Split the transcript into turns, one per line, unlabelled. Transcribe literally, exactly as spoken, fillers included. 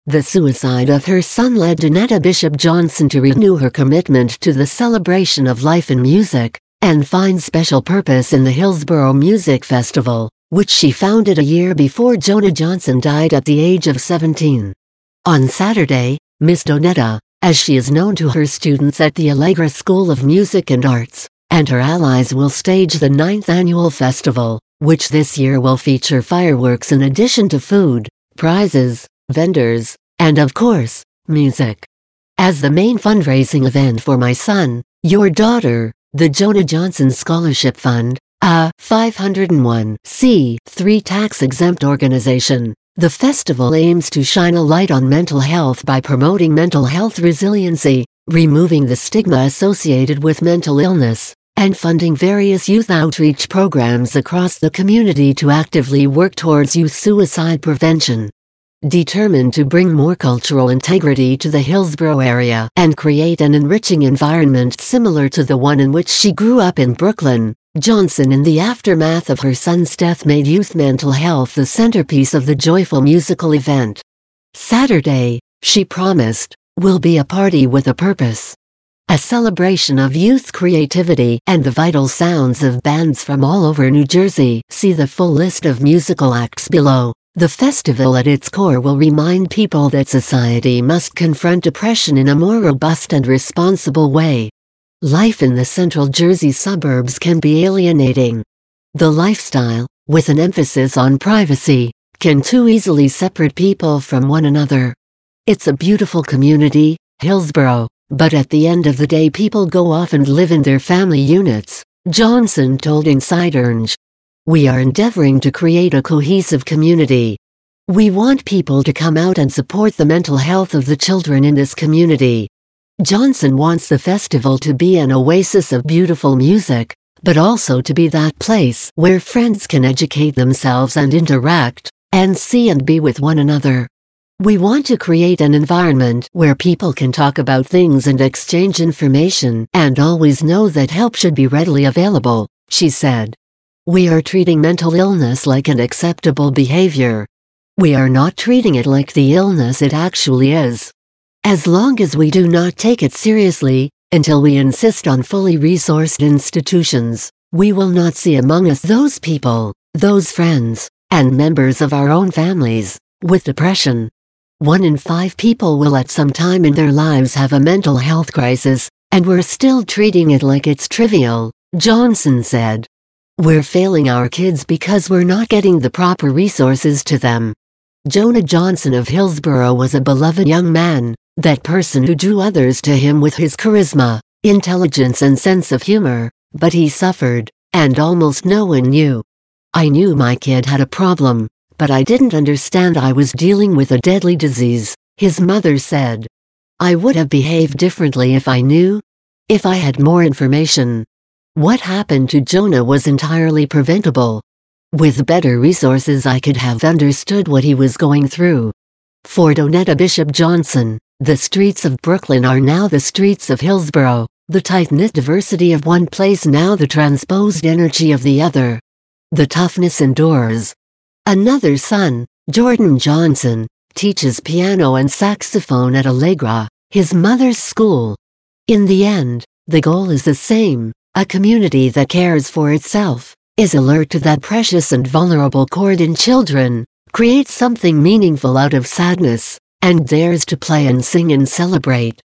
The suicide of her son led Donetta Bishop Johnson to renew her commitment to the celebration of life in music, and find special purpose in the Hillsborough Music Festival, which she founded a year before Jonah Johnson died at the age of seventeen. On Saturday, Miss Donetta, as she is known to her students at the Allegra School of Music and Arts, and her allies will stage the ninth annual festival, which this year will feature fireworks in addition to food, prizes, vendors, and of course, music. As the main fundraising event for My Son, Your Daughter, the Jonah Johnson Scholarship Fund, a five oh one c three tax-exempt organization, the festival aims to shine a light on mental health by promoting mental health resiliency, removing the stigma associated with mental illness, and funding various youth outreach programs across the community to actively work towards youth suicide prevention. Determined to bring more cultural integrity to the Hillsborough area and create an enriching environment similar to the one in which she grew up in Brooklyn, Johnson, in the aftermath of her son's death, made youth mental health the centerpiece of the joyful musical event. Saturday, she promised, will be a party with a purpose. A celebration of youth creativity and the vital sounds of bands from all over New Jersey. See the full list of musical acts below. The festival at its core will remind people that society must confront depression in a more robust and responsible way. Life in the central Jersey suburbs can be alienating. The lifestyle, with an emphasis on privacy, can too easily separate people from one another. It's a beautiful community, Hillsborough, but at the end of the day people go off and live in their family units, Johnson told Inside Orange. We are endeavoring to create a cohesive community. We want people to come out and support the mental health of the children in this community. Johnson wants the festival to be an oasis of beautiful music, but also to be that place where friends can educate themselves and interact, and see and be with one another. We want to create an environment where people can talk about things and exchange information and always know that help should be readily available, she said. We are treating mental illness like an acceptable behavior. We are not treating it like the illness it actually is. As long as we do not take it seriously, until we insist on fully resourced institutions, we will not see among us those people, those friends, and members of our own families, with depression. One in five people will at some time in their lives have a mental health crisis, and we're still treating it like it's trivial, Johnson said. We're failing our kids because we're not getting the proper resources to them. Jonah Johnson of Hillsborough was a beloved young man, that person who drew others to him with his charisma, intelligence and sense of humor, but he suffered, and almost no one knew. I knew my kid had a problem, but I didn't understand I was dealing with a deadly disease, his mother said. I would have behaved differently if I knew, if I had more information. What happened to Jonah was entirely preventable. With better resources I could have understood what he was going through. For Donetta Bishop Johnson, the streets of Brooklyn are now the streets of Hillsborough, the tight-knit diversity of one place now the transposed energy of the other. The toughness endures. Another son, Jordan Johnson, teaches piano and saxophone at Allegra, his mother's school. In the end, the goal is the same. A community that cares for itself, is alert to that precious and vulnerable chord in children, creates something meaningful out of sadness, and dares to play and sing and celebrate.